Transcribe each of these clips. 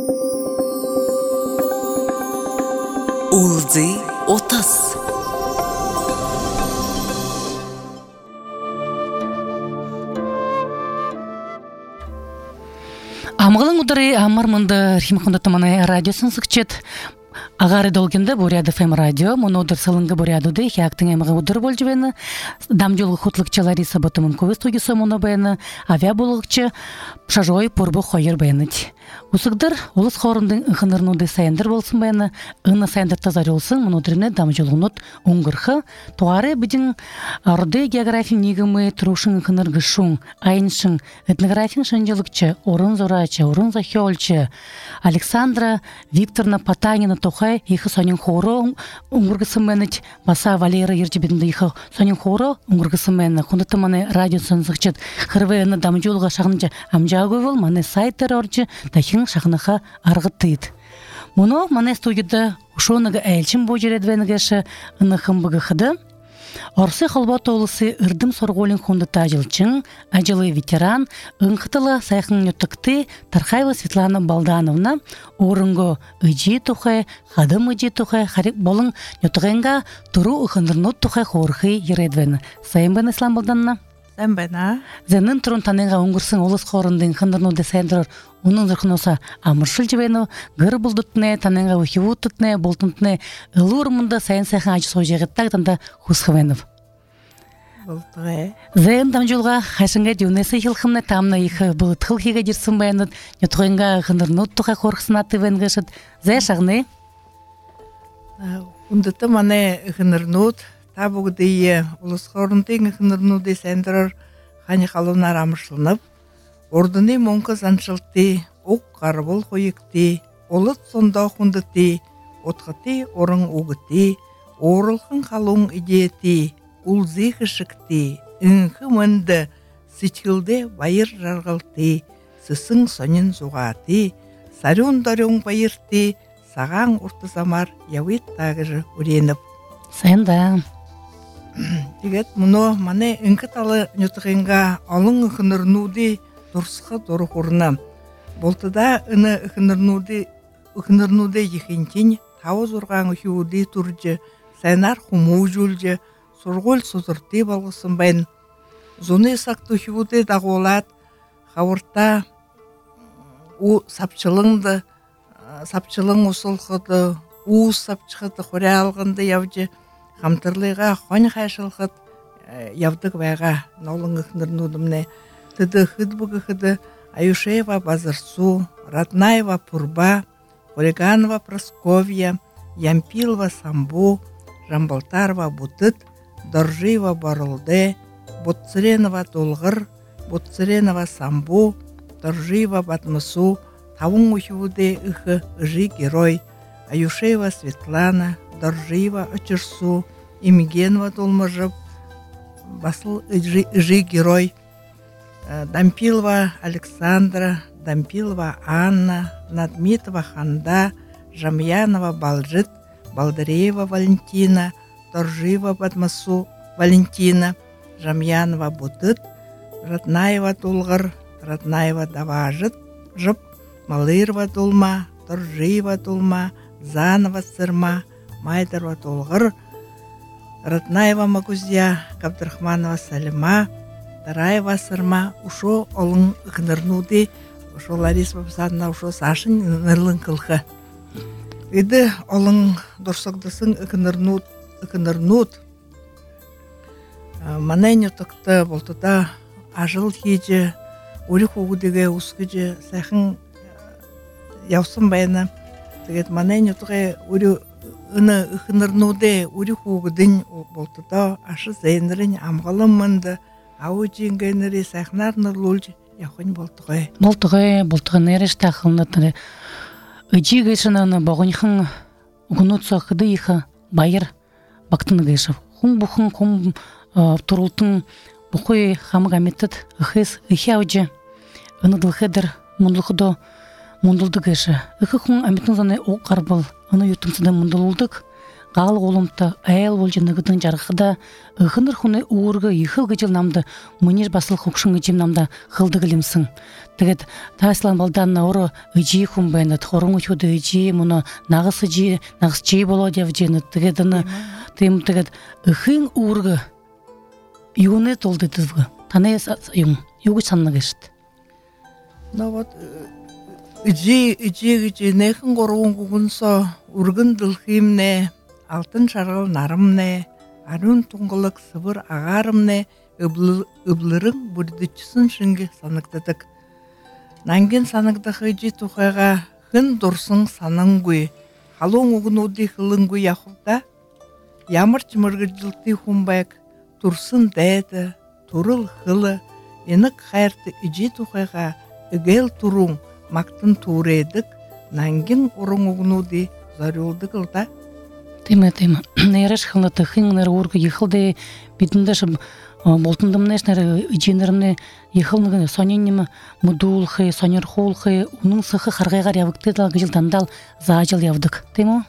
Улзы отас. Амгалың удары амармынды рхимхунда таманы радиосын сыкчет. Агары долгенде буряды фем радио, монодыр сылыңгы бурядуды, хяктың эмігі удар бол жібені, дамжолғы хутлыкчы Лариса Батымын көвіз тугисо моно бәйіні, авиа болғықчы шажой пұрбы қойыр бәйініч. Усыгдыр, олыс хорындың ұхынырнуды сайындар болсын бәйіні, ұны сайындар тазар олсын, монодырыны дамжолғынут оңғырқы, туары бідін арды география негімі тұрушын ұхыныргышың, айыншың, этнографин шынжылықчы, орын зорачы, орын захиолчы, Александра Викторовна Потанина тухай их сонин хоро унгургысыменыч баса Валера Ерджибинда их сонин хоро унгургысымены хундатаманы радио сынсыкчыт хырвены дамжулга шагынча амжагывыл маны сайттар орчы тахин шагныха аргытыт. Муно маны студияда ушонага элчин божередвенгеше ынахым быгыхыды. Орсы халбат олысы ырдым сорголин хундата жылчың, ажылы ветеран, ыңқытылы сайқын нөттікті Тархаева Светлана Балдановна, орынғы үжі тұхай, хадым үжі тұхай, харик болың нөттіғенға тұру ұқындырнут тұхай хорхы ередвені. Сайын бән Ислам Балданна? Сайын бәна. Зәнін тұрын таныңға оңғырсын олыс хорындың қындырнуды сайындырыр. Onun zırkınosa amırşıl cibenu, gır buldutne, tanenga uhivututne, boltuntne, ılurmunda sayın sayın acı soğucağıttak tanda husxıvenov. Boltuğe. Zayın damjolga xaşınga dünesi yılxımna tamna yıxı bulutxıl higa jirsin bayanıd, nötüğenga xınırnut tuğa korxısın atıven gışıd. Zay şağını? Undata mane xınırnut, tabuğdayı ulusxorundayın xınırnuday sayındırır, xani xalуnar amırşılınıp, Ордыны монка заншылты, оқ қарбыл қойыкты, олыт сонда хундыты, отқыты орың оғыты, орылқын қалуң идеяты, улзы қышықты, үңкі mëнды, сычылды байыр жарғылты, сысың сонын зуғаты, сарюн-дарюн байырты, саған ұртызамар яует тағыры үреніп. Сайында. Дегет, мұны мане үңкі талы нөтіғенға алың ұқынырнуды, Турсқа тору хорна. Болтыда ыны ықынырнуды ехентен тауыз ұрған үхеуді тұржы, сайнар хуму жүлжі, сұрғол созырты балғысын бәйін. Зоны сақты үхеуді дағолат, қауырта сапчылың ұсылғыды, сапчықыды қоря алғынды явжы, қамтырлыға хон қайшылғыд явдық байға наулың ықынырнудымне. Тыды хыд-быгы-хыды Аюшеева Базарсу, Раднаева Пурба, Олеганова Просковья, Ямпилова Самбу, Жамбалтарова Бутыт, Доржиева Барылды, Ботцыренова Толғыр, Ботцыренова Самбу, Доржиева Батмысу, Тавың ұхевуды ұхы ұжи герой, Аюшеева Светлана, Доржиева Очырсу, Имигенова Толмыжып, Басыл ұжи герой, Дампилова Александра, Дампилова Анна, Надмитова Ханда, Жамьянова Балжит, Балдареева Валентина, Торжиева Батмасу Валентина, Жамьянова Бутыт, Раднаева Тулгар, Раднаева Даважит, Жып, Малырова Тулма, Торжиева Тулма, Занова Сырма, Майдарова Тулгар, Раднаева Магузия, Габдрахманова Салима, Тараева Сырма, ушо олың ықнырнуды, ушо Лариса Бапсадна, ушо Сашын нырлың кылқы. Иді олың дұрсықдысын ықнырнут. Манайны тұқты болтыда ажыл хейджі, өрік оғыдыға ұсқыджы, сайқын яусын байына. Тегет манайны тұғы үні ықнырнуды, өрік оғыдың болтыда ашы зайынырын амғалым мұнды, Ау жеңгенері сайқынар нұрлылжы яқын болтығай. Болтығын әріш тақылынатыры. Үжі ғайшынаны бағынхын ұғынут соқыды иқы байыр бақтыны ғайшып. Құн бұқын құн тұрылтын бұқой қамық әметтіт ұқыз ұхи аужы. Ұныдылғыдыр мұндылды ғайшы. Үқі құн әметтің заны оқ қарбыл. Үні ютымсыда мұндылылдық. гал голумта айыл болжыныгыдын жаргыда ыхыныр хуны уурга ихыл гыжыл намды мунир басыл хукшун гыжим намда хылды гылимсың. Тегет таслан балданна оро ыжи хумбайна торун учуду ыжи муну нагыс жи боло деп жени тегедini тем тегет ыхын уурга юны толды тызгы. Тане югы санна кешт. Ну вот ыжи нехин горгун гугунсо ургын дылхимне алтын шаргыл нарымне арун туңгылык сыбыр агарымне ыблырың бурдычысын шынги саныктадык. Нанген саныктах ыжи тухайга хын дурсың саныңгуй халуң угнуди хылыңгуй яхуда ямар чымыргыжылты хумбайк турсын дәді турыл хылы енік хайрты ыжи тухайга ыгел туруң мактын туредик нанген урың угнуди зарюлдык ылда. Тема. Нереш хылыты хыңнер ургы йыхылды битиндешим болтундымнеш нер ыжинерне йыхылныгы соненним мудулхы, сонерхулхы, унун сыхы харгайгар явыкты дал гыжылтандал заажыл явдык. Тема.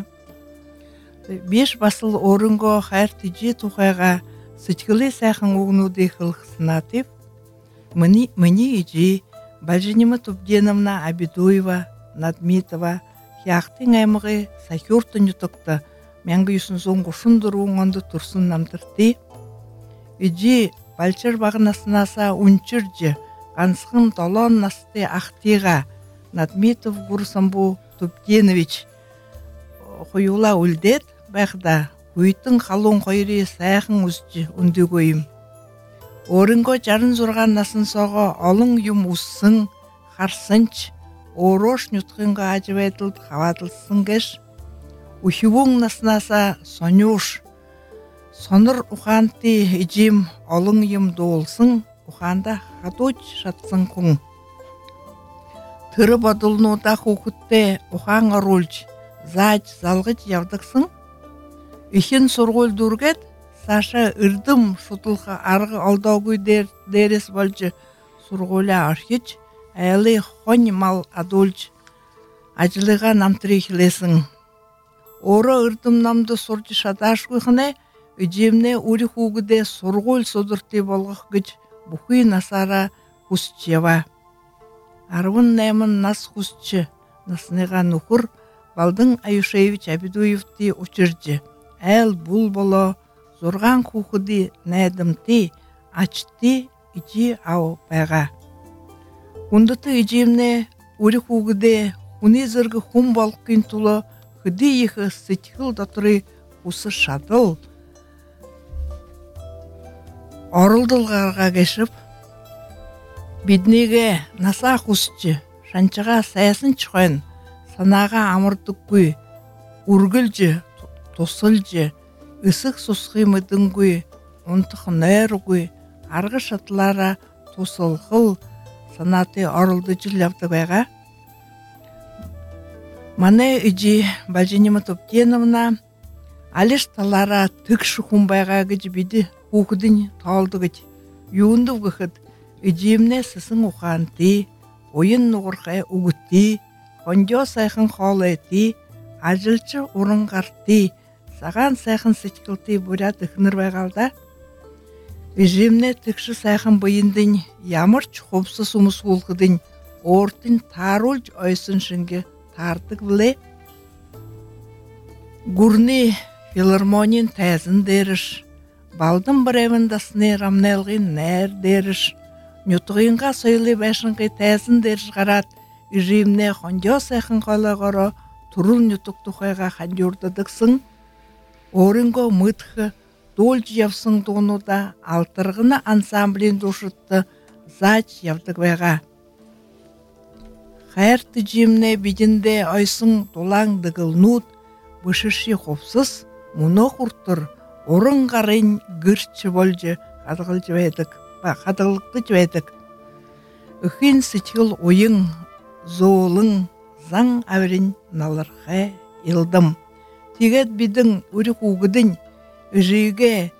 5 басыл орынго хайрты жи тухайга сычкылы сайхын угнуди хылхысына теп мыни ыжи Бальжинима Тупденовна Абидуева, Надмитова, Хяхтың аймығы сахюртын ютыкты, мәңгі юсын соңғы шындыруың онды тұрсын намтырты. Үджи Бальчар бағынасынаса унчыржы, қансығын толон насты ақтиға, Надмитов Гурсамбу Тупденович қойула үлдет, бәқда, ұйтын қалуын қойры сайқын үсті үнді көйім. Орынго жарын зурган насын соғы олың юм уссың, харсынч, орош нютқынға ажывайтылд хаватылсын кеш. Ухивуң насынаса сонюш, соныр уханты ижим олың юм доолсын, уханда хатуч шатсын күң. Тыры бадылнуда хукутте ухаң орулч, зач залғыч явдықсын. Ихин сургул дургет, Саша ырдым шутылха арғы алдаугуй дерес болжы сургуля архич, айлы хонь мал адулч, ажылыға намтыры хилесің. Оро ырдым намды сурчы шаташ күйхіне, үжемне ури хугыде сургул судырты болғық гыч бұхый насара хусчева. Арвын нәмін нас хусчы, насыныға нухур, Балдың Аюшевич Абидуевти учыржы. Әл бұл боло, Зорған хухыды нәдімті, ачты ичи ау байға. Хундыты ичимне ури хугыде хуни зыргы хум балқын тулы хыды ехы сытхыл датыры хусы шадыл. Орылдылғарға кешіп, биднеге наса хусчы, шанчыға саясын чықын, санаға амырдық көй, үргілжі, тосылжы, Исық сусқы мүдінгүй, онтық нөргүй, арғы шатлара тосылғыл санаты орылды жүлявды байға. Мане үжі Бальжинима Тупденовна алиш талара түкші хумбайға гыж биді хукыдың талды гыж. Юынды ғықыд үжімне сысың ұқанты, ойын нұғырқай ұғытты, хондио сайқын қолайты, ажылчы ұрынғарты, Саған сайқын сычкылты бурят ықныр байғалда. Үжімне түкші сайқын бұйындың, ямар чұқыпсы сумыс ұлғыдың, ортын тарулж ойсын шынғы тартық біле. Гурны филармонин тәзін деріш, балдың бір әвіндасыны рамнелғын нәр деріш, нютығынға сөйлі бәшінгі тәзін деріш қарат, үжімне хондио сайқын қолағыра тұрыл нютық тұқайға хандюрдадықсың. Орынго мытхы долж явсың донуда алтырғына ансамблин душытты зач явдық байға. Хайрты жемне бидінде айсың долаң дығылнуд, бышыши қопсыз, мұны құрттыр, орын ғарын гүрші болжы қадығылықты жібедік. Үхін сычыл ойың, зоолың, заң әвірін налырға елдім. Тегет бидің үрі қуғыдың үжіге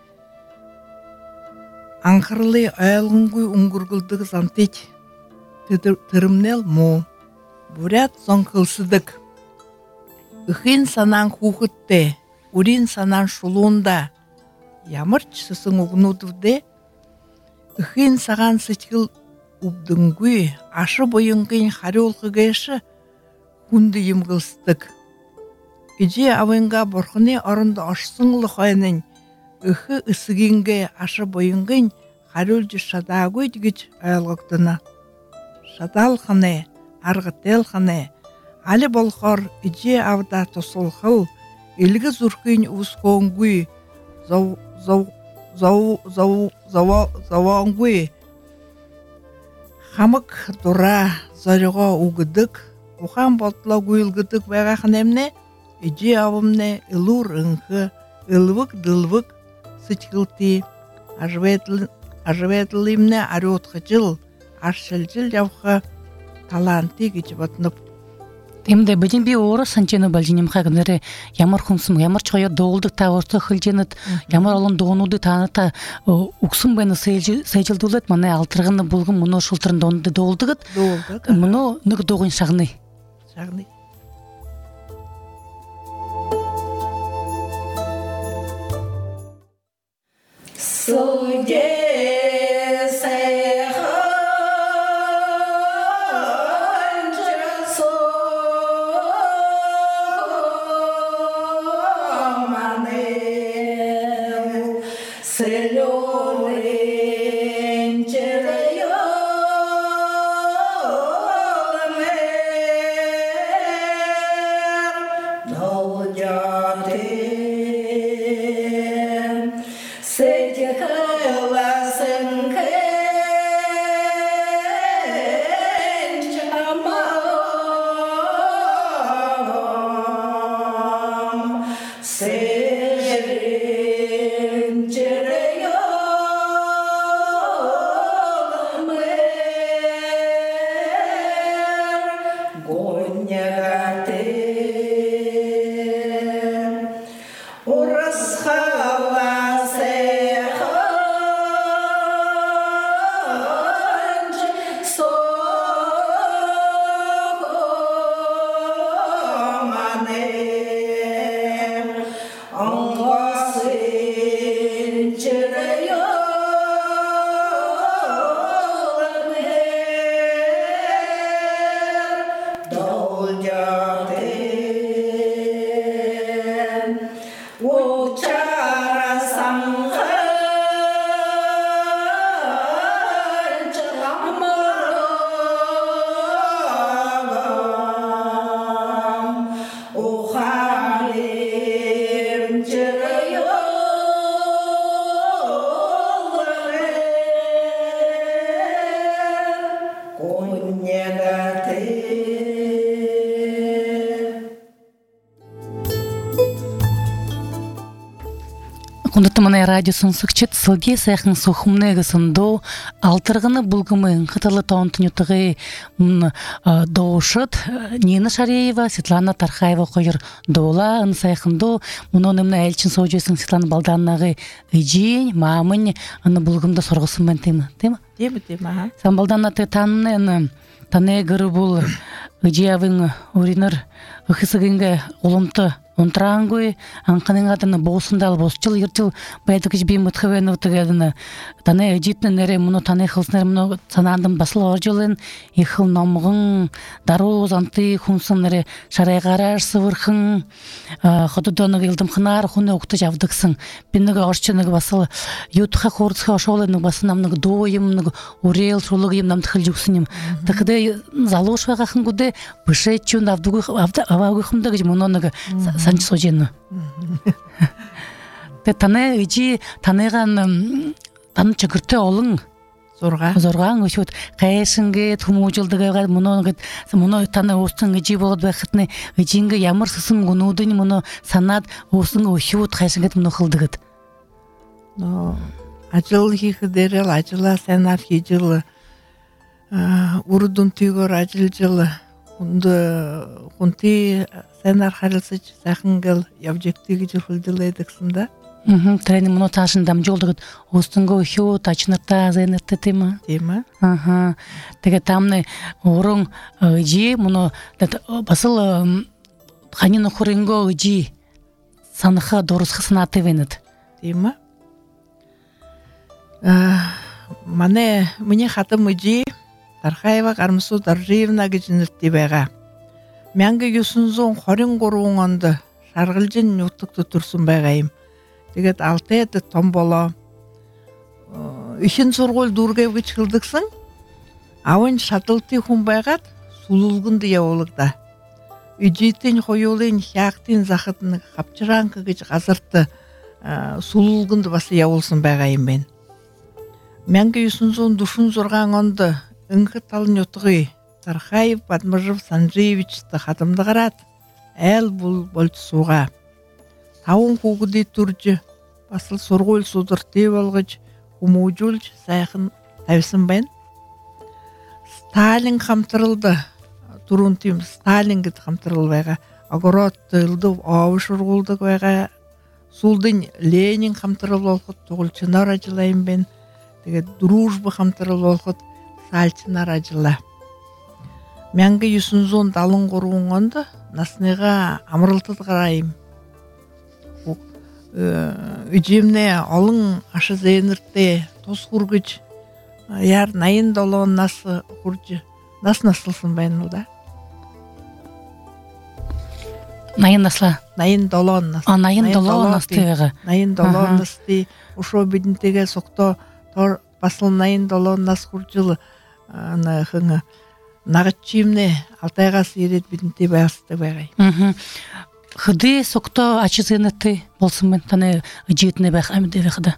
аңқырлы айылғыңғый ұңғырғылдығы зантет. Тырымнел мо, бурят соң қылсыдық. Үхін санаң қуғытты, урин санан шулуунда ямарч сысың угнуудывде ыхин саган сычгыл убдунгуй ашы боюнгын хариулкыгэши хунды йымгылстык. Ije avınga borxuni orunda oşsыңлы хойнын ыхы ысыгинге ашы боюнгын харулжы шадагуй дигич айлгыктына. Шадалханы, аргытелханы, али болхор ije авда тосулхыл, илги зуркын усконгуй, завонгуй, хамык дура зорюго угыдык, ухан болтло гуйлгыдык байгахын эмне, ije авымне ылур ыңхы, ылвык дылвык сычкылти, ажветлимне арютхычыл, аршылжыл явха таланты гич батнып. Темде бедин би ора санчены балжинем хагнере ямар хумсым ямар чоя доолдук тавырты хылженет ямар олон доонуду таныта уксум бени сейжилдулет мана алтыргыны булгун муну шултырын доонуду доолдугут муну нык догун шагны Кундатыманы радиосын сыкчет сылге сайхын сухумнеги сындо алтыргыны булгымын хытылы таунтынютыгы доушыт Нина Шареева, Светлана Тархаева койыр дола ын сайхындо мунонымна элчин соожесың Светлана Балданнагы ыжин мамын аны булгымда соргусын мен тема Тема. Сан Балданна те танны тане гыры бул ыжиявың уринер ыхысыгынга олымты онтрангуй анканын адына боосундал босчыл иртил байдыгыж бимытхывен утыгадына тане эжитне нере муну тане хылснер муну санандым басыл оржулын ихыл номгын даруз анты хунсын нере шарайгарар сывырхын ходудоны гылдым хынар хуны укту жавдыксың биннеге орчыныгы басыл ютха хорцха ошолыны басынамныгы дойымныгы урел шулыгым намтхыл жуксыным такыды залошвага хынгуде бышечун авдугы мунонугы санчы сожену. Тане ыжи танеган таны чыгырты олың зоргаң өшөт кайшынге тумужулдыга муну таны остун ыжи болот бакытны ыжинге ямар сысын гунудын муну санат остун өшөт кайшынге муну кылдыгыт. Ажыл хидерел ажыла сенар хижыл урдун түйгөр ажыл жылы хунти сенар харылсыч сахынгыл явжектиги жылдыл эдиксинда. Тренинг муну ташындам жолдугут остунга өшө тачнырта зенерте тема. Теге тамны орун ыжи муну басыл ханины хуринго ыжи саныха дорысхы сынаты венет. Дейма. Мне хатым ыжи Тархаева Гармсу Даржиевна гижинерти байга. Мәңгі юсунзон хорин горуңонды шаргылжын нуттукты турсун байгайым. Тегет 6 эти томболо. Ишин соргол дургай гычкылдыксың. Авын шатылты хун байгат сулулгунды явылыкта. Үжитин хойолын хяктин захытны капчыранкы гыч газыртты сулулгунды басы явылсын байгайым мен. Мәңгі юсунзон душун зоргаңонды ыңгы талын утугы Тархаев Падмажов Санжиевичті хатымды қарат. Әл бұл болчысуға. Тауын қуғыды туржы. Басыл сорғол судырты болғыч. Хумуджулж сайқын тавсын бән. Сталин қамтырылды. Турун тим Сталин гід қамтырылды байға. Огород тылды ауыш ұрғылды байға. Сулдың Ленин қамтырылды олқыт. Тұғылчынар ажылайын бән. Дружбы қамтырылды олқыт. Сальчынар ажыла. Мәңгі юсунзон далын qoruğungonda насныга амырылтыды қарайым. Үжемне алың ашы зейніртте тос құргыч яр найын долон насы құржы. Нас насылсын байынылда? Найын насла? Найын долон нас. Найын долон нас тевеға. Найын долон нас ти. Ошо бидінтеге соқто тор басыл найын долон нас құржылы. Хыңы. Нағытчимне алтайға сейрет бідінте байасты байгай. Хыды соқто ачы зейнетті болсын мен таны жетіне бәқ әмді бәқіді.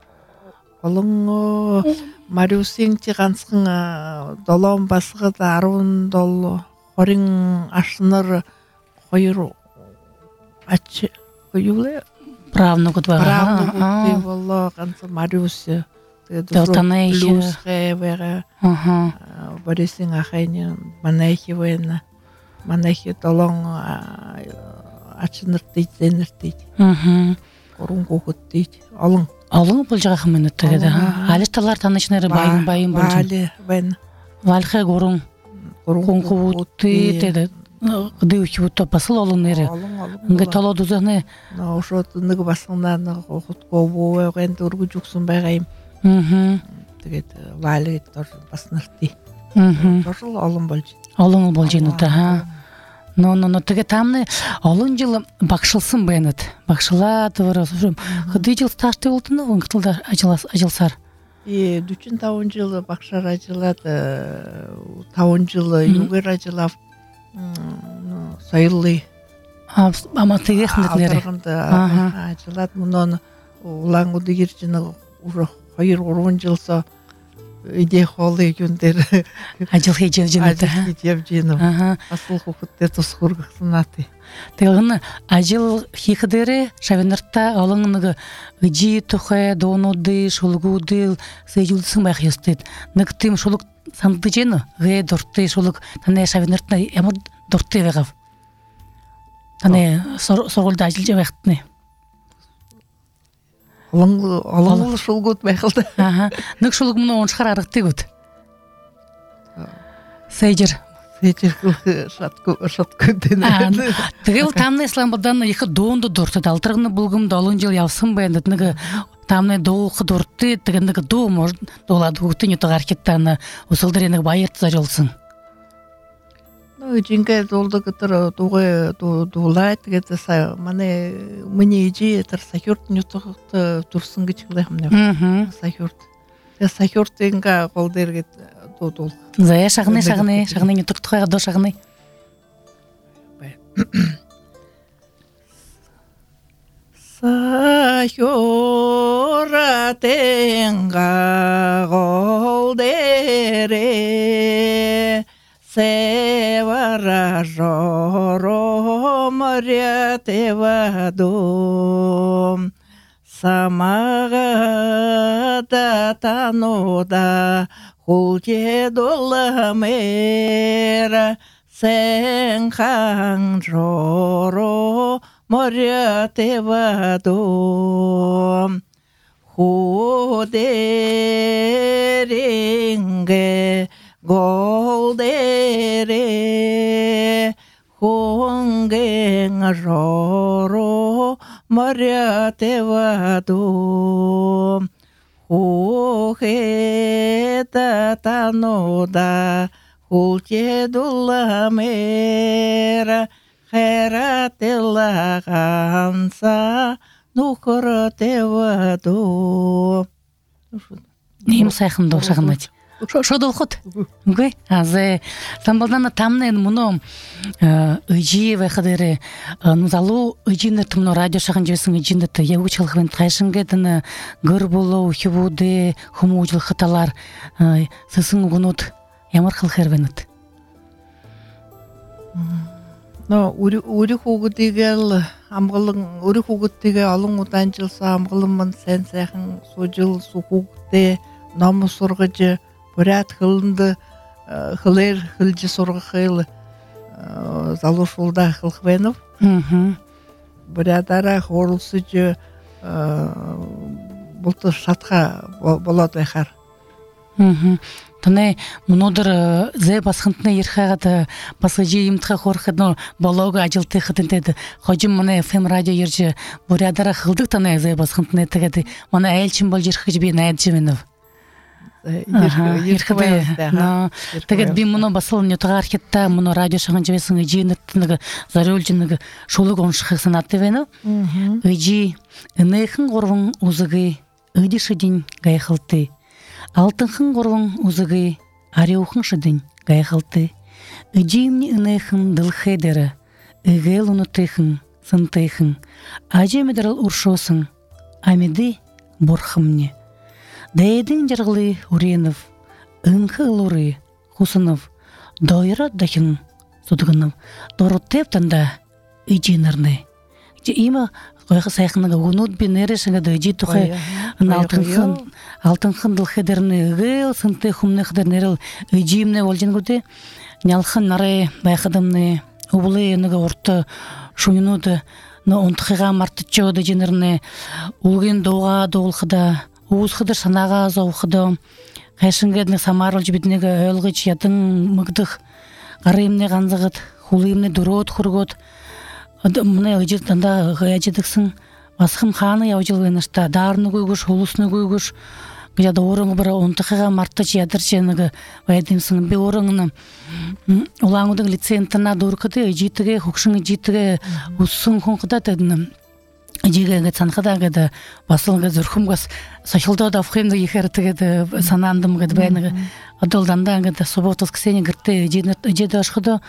Олың Мариусен тиғансқың долон басығыды аруын долы хорин ашыныр қойыр ачы қойылы? Правны күд бәға. Правны күдді болы қансы Мариусы. Плюсхе бэга Борисин ахайны манайхи вэна манайхи долон ачыныртыйт зеныртыйт корун кокуттыйт алың бұл жаға хымын өттігеді алыш талар танышнары байын бали бән вальхе корун кокутты гыды үхи утта басыл олын ері үңгі тало дузаны ошо тынығы басыңнан кокутко боу әгенді үргі жүксін байгайым тэгээд валет тоже баснарти. Тоже олон болж. Олон болж инута. Но тэгээд тамны олон жыл бакшылсын бэнет. Бакшылат вара. Хыды жыл стажты болдуну ыңгытылда ажылсар. 45 жыл бакшар ажылат, 5 жыл югер ажылап сайылы. Ама тегехнетлери. Ажылат мунон улаңуды кирчини уже Хайыр орун жылса иде холы күндер ажыл хежев жинаты. Асыл хукутте тосхургысынаты. Тэгын ажыл хихдери шавенарта алыңныгы ыжи тухэ донуды шулгуды сейжулсын байх ёстет. Ныктым шулук санды жена гэ дорты шулук тане шавенартна ямар дорты вегав. Тане соргулда ажыл жебехтне. Алың шулгут байқылды. Нүк шулг мұны он шығар арықты көт. Сейджер. Шаткөден. Тэгел тамны исламбадан екі доонды дұрты. Далтырғыны бұлғым долын жыл явсын бәйінді. Нүгі тамны доуқы дұрты. Тігі нүгі доу может долады. Үгтін үті ғаркеттаны ұсылдыр енігі байыртыза жолсын. Жинге долды кытыр дугы дулайт гете са мане мне иди тер сахюрт нютугты турсын гычылайм не. Сахюрт. Сахюрт инга голдерге дол. Зая шагны нютугты хойга до шагны. Сахюра тенга голдере Севара жоро моря теваду Самага да тануда хулте доламера Сен хан жоро моря теваду Худеринге Goldere hongen roro моря теваду хухета тануда хултедулламера хайрателлаганса нухора теваду. Нем сайхан дошагнать. Шодол хот. Гой. Азе самбалдана тамнен муно ыжи вехадере нузалу ыжинер тумно радио шаган жесин ыжинде те явучылыгын кайшынгеден гөр болу хибуде хумужыл хаталар сысын гунут ямар хыл хервенет. Но ури хугутигел амгалын ури хугуттиге алын утанчылса амгалымын сен сайхан сужыл сухугте намус сургыжы Бурят хылынды хылер хылжы сорғы хыл залушулда хылхвенов. Бурятара хорулсыжы бұлты шатқа болады айхар. Тане мунодыр зе басхынтны ерхагады басыжы имтха хорхыдно балога ажылты хытынтеді. Хожым мане FM радио ержі бурятара хылдық тане зе басхынтны тегеді. Мана әйелчім бол жерхыжы бейін әйелчіменов. Тегет би муно басыл нютага архетта муно радио шаган жебесин ыжинеттинги зарөлжинги шулук оншыхсын аттыбено ыжи ынехин горвун узыгы ыдишидин гайхылты алтынхын горвун узыгы ареухын шидин гайхылты ыжимни ынехин дылхедері ыгел унутыхын сынтыхын ажемедерл уршосын амиды борхымне Дейдин жаргылы Уренов, ыңхы луры Хусынов, дойра дахин судгынов, доротептанда ыжинерны. Има койга сайхынага гунут бинерешинга дыжи тухай алтынхын дылхедерни ыгыл сынты хумны хедернерил ыжимне олжингуде нялхын нары байхадымны убулы энеге орты шуйнуды но онтхыга мартычо дыжинерни улген доға доолхыда Уыз хыдыр санаға зауқыды, қайшынгедіне самарыл жібетінегі өлгіч ятың мұгдық, ғарымне ғанзығыд, хулымне дұрот құрғыд. Мұны өжетанда ғайажедіксің, басқым қаны яужыл венішта, дарыны көйгіш, хулысыны көйгіш, ғажада орыңы бірі онтықыға мартыч ядыр женігі вайдымсың. Бе орыңыны ұлаңудың лицентына дұрқыды, өжетіге, хұқшың өжетіге ұсын қонқыда дедінім. Жиге цанхада гада басылга зүрхумгас сахилда да вхемде ехертеге санандым гад байнага адолданда гада суботус ксени гырте жеде ашхыда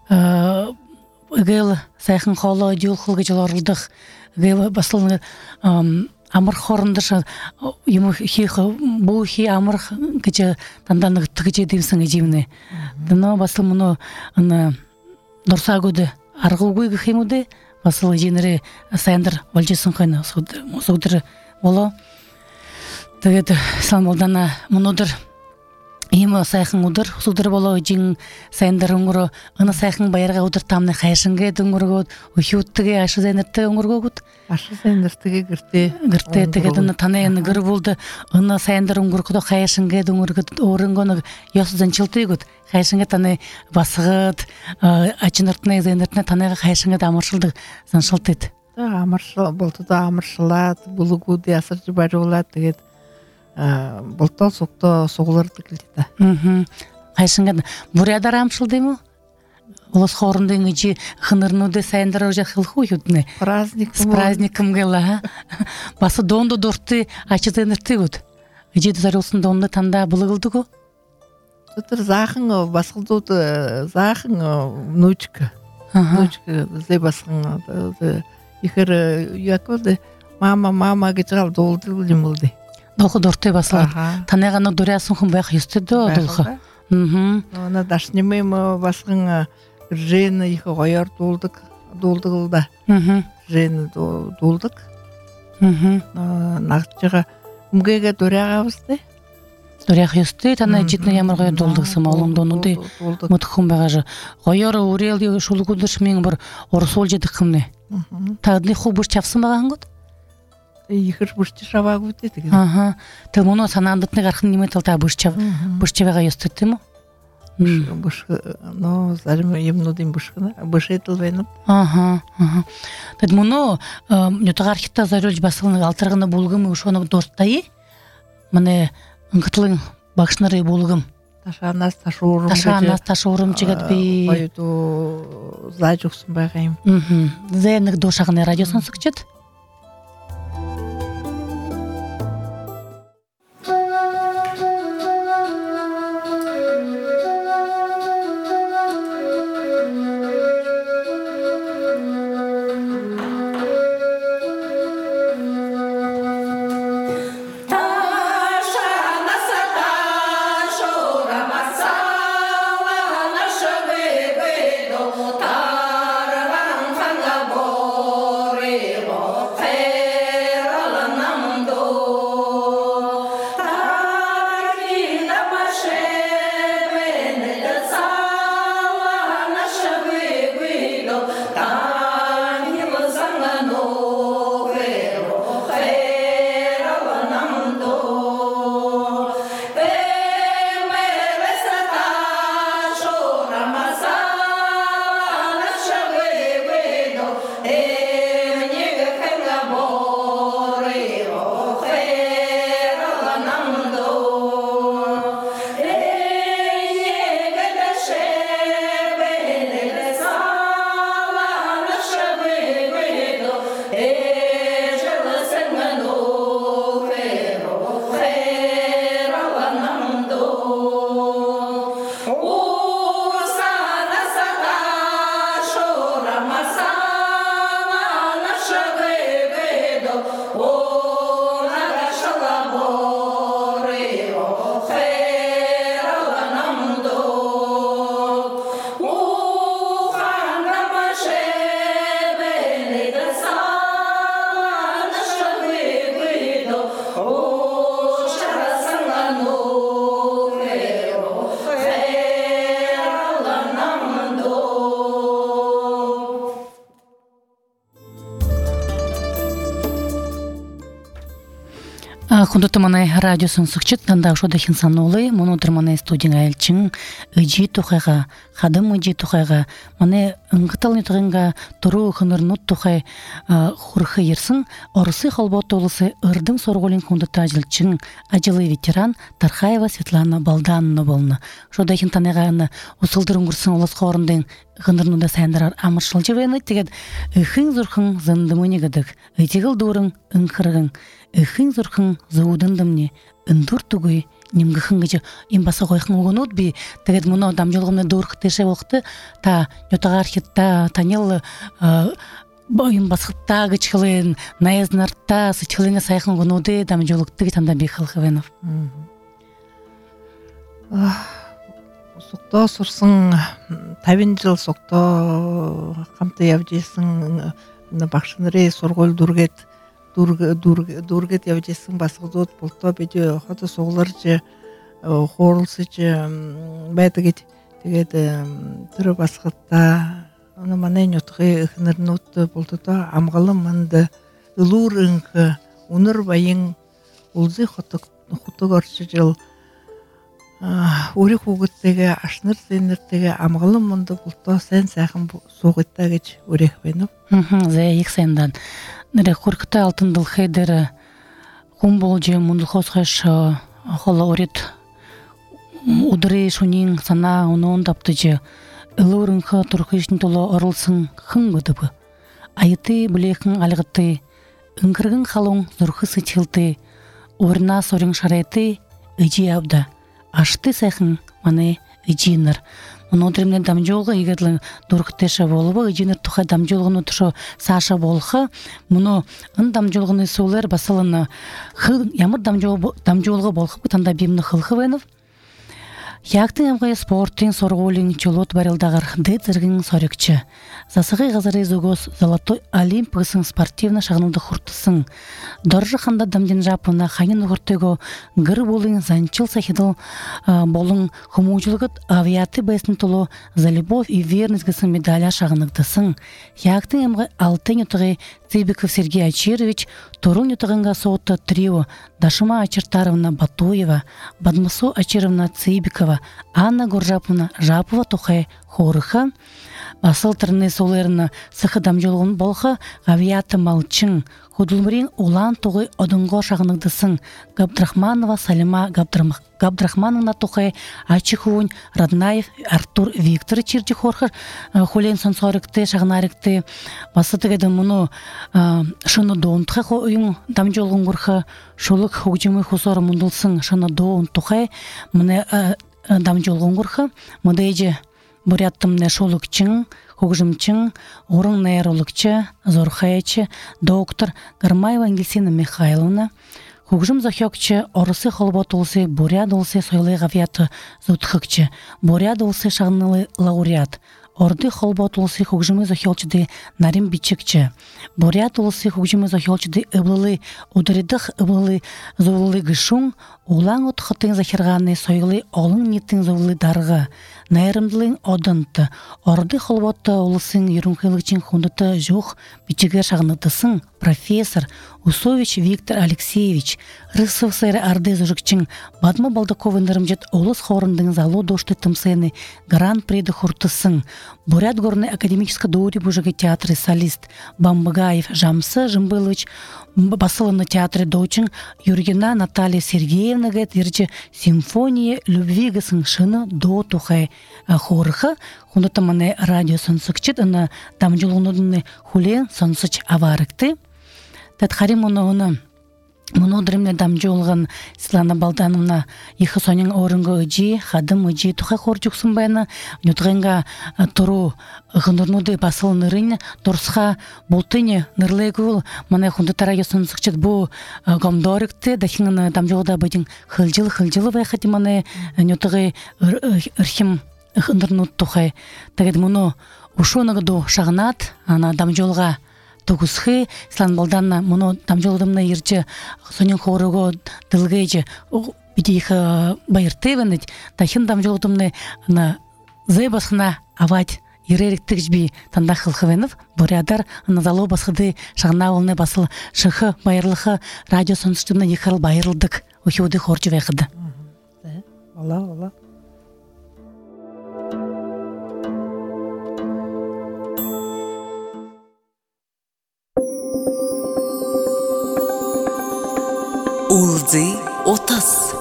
гел сайхын хала жулхылга жаларлдык гел басылга амыр хорындыш ему хих бу хи амыр гыча танданга тыгыче демсин жимне дано басыл муну ана дорсагуды аргылгуй хемуде Басыл жинері сайындар олжесын қойны соғдыры болу. Тегеді салмалдана мұнудыр ема сайқын ұдыр, соғдыры болу жин сайындар ұңыры, ұны сайқын байырға ұдыр тамны қайшынға ұңыры көд, ұхиуттыге ашы зайнырты ұңыры көд. Ашы зайныртыге гірте. Гірте, тегеді ұны танайыны гір болды, ұны сайындар ұңыры көд, қайшынға ұңыры көд, орынғаны ясызан чылты көд. Қайшынға таны басығыд, ачыныртына, зайныртына таныға қайшынға да амыршылды заншылтыд. Амыршыл, болты да амыршылад, бұлығуды асыржы бәрі олад дегет. Болты соқты соғылырды келдеді. Қайшынға да. Бурядар амшылды му? Олыс хорынды үңі хынырнуды сайындар өжа қылху юдны. Праздникім гела. Басы донды дорты ачы зайнырты гуд. Үжеді зарылсын донды танда бұлығылды гу? Тут захын басылды захын внучка. Внучка зе басын ихер якоды мама гитал долды лимулды. Долху дорты басылды. Танайғаны дөрясын хым байқ юстыды долху. Она дашнемем басын жені ихе ғойар долдығылда. Жені долдық. Нақтыға мүгеге дөряғабызды. Дөряқ юсты, тана житны ямырға долдықсым олымды онуды мұтықым бағажы. Ғойары урел шулығудыш мен бір орысол жедіқімне. Тағдылы ху бұш чапсын баған ғыд? Ихір бұшты шабағы өтеді. Тыл мұны санандытны қарқын неме талта бұш чабаға юстыды мұ? Ну, зарим емнудин бышетылбайнып. Ага. Тад муну нютагар хитта зарылж басылны алтыргыны булгым ошону достайы. Мане ыңгытлың бакшнары булгым. Ташанас ташуурум. Ташанас ташуурум чигатби. Койду зажуксун байгайым. Зенник дошагыны радиосын сыкчет. Хундутаманай радиосын сыкчыт танда ошо дахин санолы, монодырманай студияга элчин, ыжи тухайга, хадым ыжи тухайга, мане ыңгыталны тугынга туру хынырнут тухай хурхы ерсин, орысы холбот олысы ырдым сорголин хундута ажилчын, ажылы ветеран Тархаева Светлана Балданова болны. Ошо дахин танаганы усылдырын курсын олас хорындын гынырнуда сайындарар амыршыл жебені тегед ыхын зурхын зындымыны гыдык, ыйтигыл дурын ыңкыргын, ыхын зурхын зуудындымне, ындур тугуй немгыхын гыжы имбасы койхын угунут би тегед муну дамжылгымны дурх теше болхты та нютагар хитта танил боим басхытта гычхылын наезнарта сычхылыны сайхын гунуды дамжылыктыгы танда бихылхывенов. Сокто сурсын табин жыл сокто камты явжесин бакшыныры соргол дургет явжесин басгызот болто беде хата согларчы хорулсычы байтыгет тегет түрө басгытта аны манен утгы хнырнут болтото амгалым мынды ылурынк унур байың улзы хутугорчы жыл Урик угуттеге ашныр сеннертеге амгалым мынды булто сен сайхын сугытта гэж урек бенов. Зе их сендан. Нере хуркта алтындыл хедер хум болжы мундул хосхаш хола орит удыры шунин сана унон таптыжы ылурынха турхышын толо орылсын хын быдыбы. Айты билехин алгыты ыңкыргын халун зурхы сычылты орна сорың шареты ыжи абда. Ашты сайхын мане ыжиныр. Монодырымнен дамжолғы егедлің дұрқтеша болуы, ыжиныр тұха дамжолғыны тұшу саша болғы, мұны ын дамжолғыны сөйлер басылыны ямыр дамжолғы болғы бұтанда бемні қылғы венов. Яқтың амғай спорттың сорғолың чолот барылдағыр дедзіргін сорекчі. Засығы ғазары зугос золотой олимпиясын спортивна шағынылды құртысын. Доржы қанда дамден жапына қайын ұғыртыго ғыр болың занчыл сахидыл болың хумуучылығыт авиаты бәсін тұлы за любовь и верность гысын медаля шағынықтысын. Яқтың амғай алтын ұтығы Цыбиков Сергей Ачирович Турун ютыгынга соотта трио Дашима Ачертаровна Батуева, Бадмысу Ачировна Цибикова, Анна Гуржаповна Жапова тухай хорыха, басыл тырны солерна сықы дамжолғын болға Гавията Малчың, Худулмрин улан туғай одынго шағынығдысың Габдрахманова Салима Габдрахмановна тухай Ачихуын Раднаев Артур Виктор Чирчи хорхыр хулен сансорыкты шағынарыкты басытыгады мұны шыны доын тұхай ойын дамжолғын ғырхы шулық хугжымы хусоры мұндылсың шыны доын тухай мұны дамжолғын ғырхы мұдайжы буряттымны шулықчың Хугжимчин, Урон нейрологчы, Зорхаячы, доктор Гармаева Ангельсина Михайловна, Хугжим захёкчы, Орысы холбот улсы, буряд улсы сойлы гавяты зутхыкчы, буряд улсы шагнылы лауреат, Орды холбот улсы хугжимы захёлчыды нарим бичекчы, буряд улсы хугжимы захёлчыды ыблылы, ударидых ыблылы зулылы гышун, улан утхытын захирганы сойлы олың нитын зулылы дарғы, Найрымдылың одынты, орды холботты олысын ерунқилықчын хундыты жоқ бичігер шағынытысын профессор Усович Виктор Алексеевич, Рысов сәрі арды зұжықчын Бадма Балдаковын нырымжет олыс хорындың залу дошты тымсыны гран-приды хұртысын, Бурят горный академический доури бужығы театры солист Бамбагаев Жамсы Жымбылыч, басылыны театры доучын Юргена Наталья Сергеевна гэт ерчі симфония любви гысын шыны до тухай хорыхы, хундыты маны радио сонсыкчыт, ына дамжылғынудыны хулен сонсыч аварыкты. Тәтхари мұны дырымны дамжылғын Светлана Балдановна ехы сонен орынғы үжі, хадым үжі тухай хор жүксін байны, нүтғынға тұру ғындырнуды басылын ырын, дұрсқа болтыны нұрлығы маны хундыты радио сонсыкчыт бұ гомдорыкты, дахиңын дамжылғыда бөдің хылжылы байхати маны нүтіғі ұрхим ғындырнуд тухай. Тәгеді мұны ұшуынығы ду шағынат, дамжылға Тугусхы, Светлана Балдановна, мұны дамжылдымны ерчі сонен хорыға дылғайчы бітейх байыртывыныд, тахин дамжылдымны зай басқына авать ереріктік жбей танда қылқывенов, бұрядар зало басқыды шағына олны басыл шықы байырлықы радио сонсыштымны ехарыл байырылдық өхеуді хорчы вайқыды. Ола. Улзы отас.